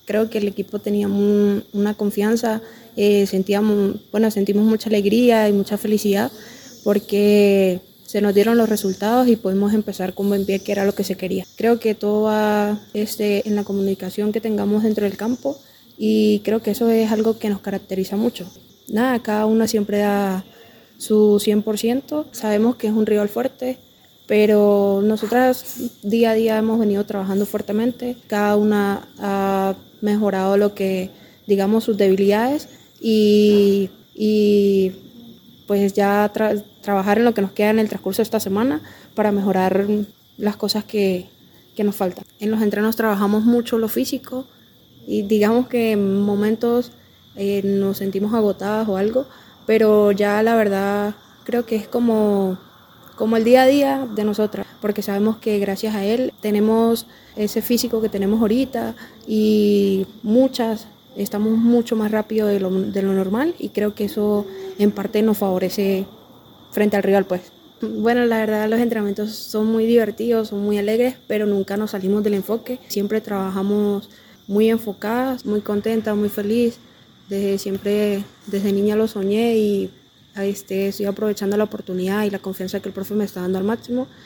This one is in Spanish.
Creo que el equipo tenía una confianza, sentimos mucha alegría y mucha felicidad porque se nos dieron los resultados y pudimos empezar con buen pie, que era lo que se quería. Creo que todo va en la comunicación que tengamos dentro del campo y creo que eso es algo que nos caracteriza mucho. Nada, cada uno siempre da su 100%, sabemos que es un rival fuerte, pero nosotras día a día hemos venido trabajando fuertemente, cada una ha mejorado lo que, digamos, sus debilidades y pues ya trabajar en lo que nos queda en el transcurso de esta semana para mejorar las cosas que nos faltan. En los entrenos trabajamos mucho lo físico y digamos que en momentos nos sentimos agotadas o algo, pero ya la verdad creo que es como el día a día de nosotras, porque sabemos que gracias a él tenemos ese físico que tenemos ahorita y estamos mucho más rápido de lo normal y creo que eso en parte nos favorece frente al rival, pues. Bueno, la verdad los entrenamientos son muy divertidos, son muy alegres, pero nunca nos salimos del enfoque. Siempre trabajamos muy enfocadas, muy contentas, muy feliz. Desde niña lo soñé y estoy aprovechando la oportunidad y la confianza que el profe me está dando al máximo.